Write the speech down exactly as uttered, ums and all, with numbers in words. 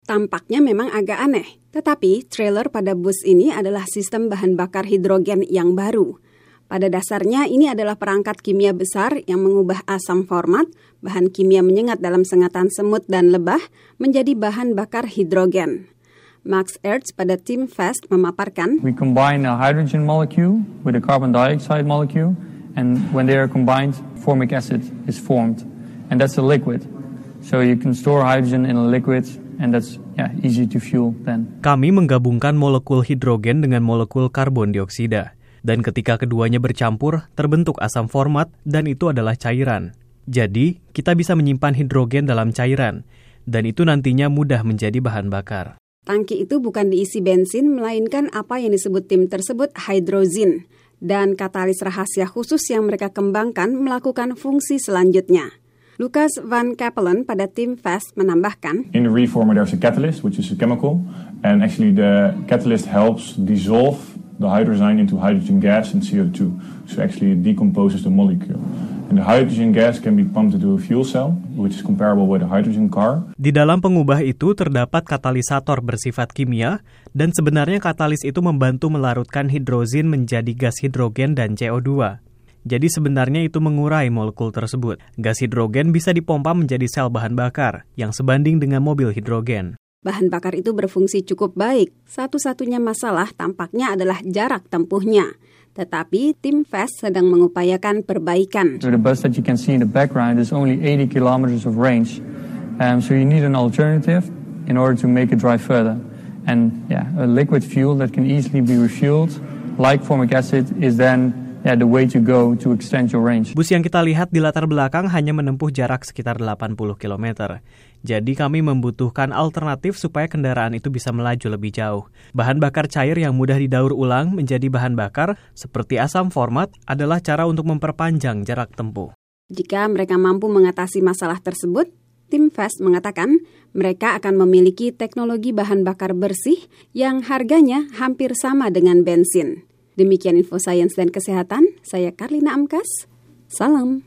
Tampaknya memang agak aneh, tetapi trailer pada bus ini adalah sistem bahan bakar hidrogen yang baru. Pada dasarnya ini adalah perangkat kimia besar yang mengubah asam format, bahan kimia menyengat dalam sengatan semut dan lebah, menjadi bahan bakar hidrogen. Max Ertz pada tim Fast memaparkan, We combine a hydrogen molecule with a carbon dioxide molecule, and when they are combined, formic acid is formed, and that's a liquid. So you can store hydrogen in a liquid, and that's yeah, easy to fuel then. Kami menggabungkan molekul hidrogen dengan molekul karbon dioksida, dan ketika keduanya bercampur, terbentuk asam format, dan itu adalah cairan. Jadi, kita bisa menyimpan hidrogen dalam cairan, dan itu nantinya mudah menjadi bahan bakar. Tangki itu bukan diisi bensin, melainkan apa yang disebut tim tersebut hydrozin, dan katalis rahasia khusus yang mereka kembangkan melakukan fungsi selanjutnya. Lucas Van Capellen pada tim Fast menambahkan, In the reformer there's a catalyst, which is a chemical, and actually the catalyst helps dissolve the hydrogen into hydrogen gas and C O two. So actually it decomposes the molecule. And the hydrogen gas can be pumped into a fuel cell, which is comparable with a hydrogen car. Di dalam pengubah itu terdapat katalisator bersifat kimia, dan sebenarnya katalis itu membantu melarutkan hidrozin menjadi gas hidrogen dan C O dua. Jadi sebenarnya itu mengurai molekul tersebut. Gas hidrogen bisa dipompa menjadi sel bahan bakar, yang sebanding dengan mobil hidrogen. Bahan bakar itu berfungsi cukup baik. Satu-satunya masalah tampaknya adalah jarak tempuhnya. Tetapi tim Fast sedang mengupayakan perbaikan. So the bus that you can see in the background is only eighty kilometers of range. Um, so you need an alternative in order to make it drive further. And yeah, a liquid fuel that can easily be refueled, like formic acid, is then yeah, the way to go to extend your range. Bus yang kita lihat di latar belakang hanya menempuh jarak sekitar delapan puluh kilometer. Jadi kami membutuhkan alternatif supaya kendaraan itu bisa melaju lebih jauh. Bahan bakar cair yang mudah didaur ulang menjadi bahan bakar seperti asam format adalah cara untuk memperpanjang jarak tempuh. Jika mereka mampu mengatasi masalah tersebut, tim Fast mengatakan mereka akan memiliki teknologi bahan bakar bersih yang harganya hampir sama dengan bensin. Demikian Info Sains dan Kesehatan, saya Karlina Amkas, salam.